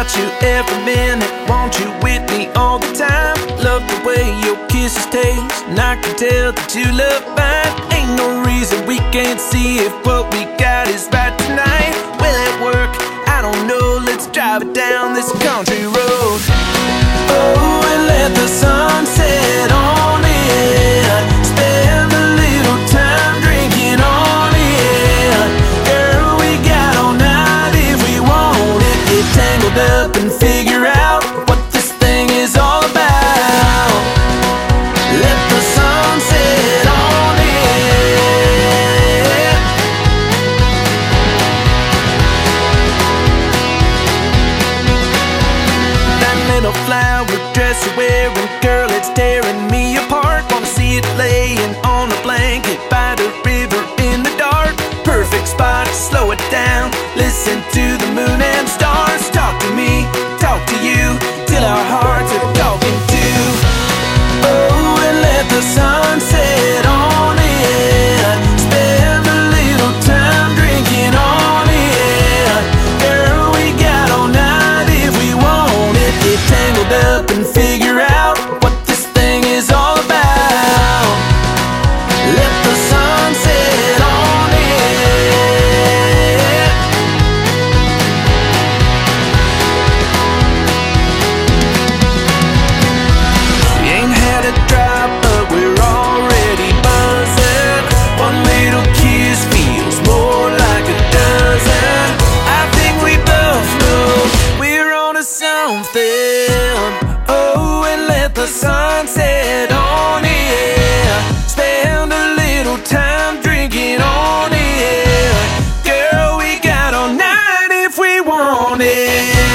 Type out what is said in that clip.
about you every minute. Want you with me all the time. Love the way your kisses taste, and I can tell that you love mine. Ain't no reason we can't see if what we got is right tonight. Will it work? I don't know. Let's drive it down this country road. Oh, and let the sun set on it. Spend a little time drinking on it. Girl, we got all night if we want it. Get tangled up and figure out what this thing is all about. Let the sun set on it. That little flower dress you're wearing, girl, it's tearing me apart. Wanna see it laying on a blanket by the river in the dark. Perfect spot to slow it down. Listen to the moon and stars. Talk to me, talk to you, till our hearts are talking too. Oh, and let the sun set on it. Spend a little time drinking on it. Girl, we got all night if we want it. Get tangled up and figure out what this thing is all about. Let the sun set on it. We ain't had a drop, but we're already buzzing. One little kiss feels more like a dozen. I think we both know we're on to something. Oh, and let the sun set on it. Spend a little time drinking on it. Girl, we got all night if we want it.